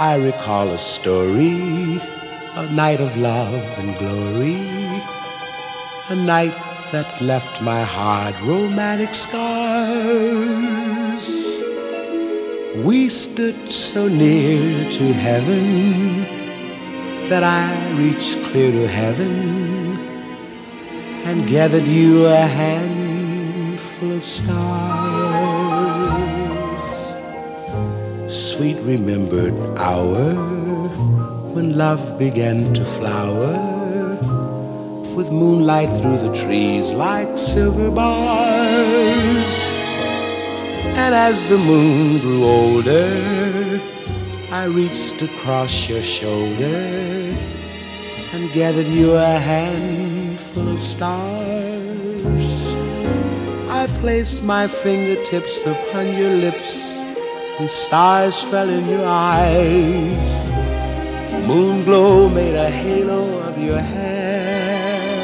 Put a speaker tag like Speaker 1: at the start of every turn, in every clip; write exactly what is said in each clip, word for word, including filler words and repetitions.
Speaker 1: I recall a story, a night of love and glory, a night that left my heart romantic scars. We stood so near to heaven that I reached clear to heaven and gathered you a handful of stars. Sweet remembered hour when love began to flower, with moonlight through the trees like silver bars. And as the moon grew older, I reached across your shoulder and gathered you a handful of stars. I placed my fingertips upon your lips, and stars fell in your eyes. Moon glow made a halo of your hair.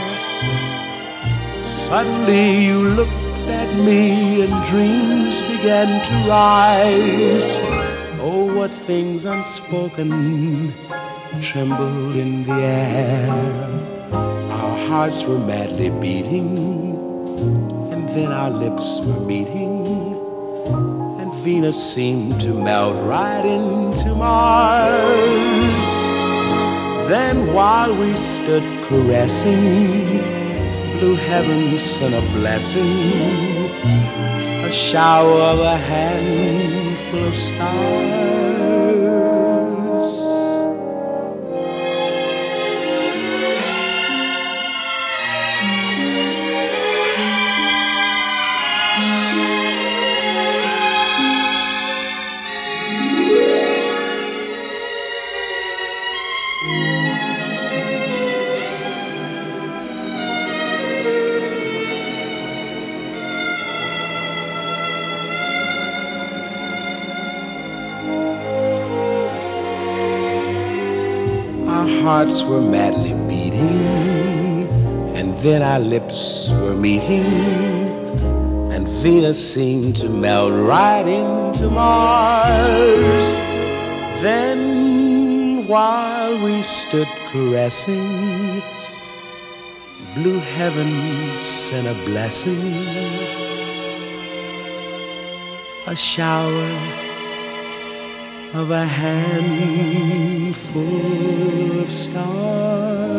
Speaker 1: Suddenly you looked at me and dreams began to rise. Oh, what things unspoken trembled in the air. Our hearts were madly beating, and then our lips were meeting, and Venus seemed to melt right into Mars. Then while we stood caressing, blue heaven sent a blessing, a shower of a handful of stars. Our hearts were madly beating, and then our lips were meeting, and Venus seemed to melt right into Mars. Then while we stood caressing, blue heaven sent a blessing, a shower of a handful of stars.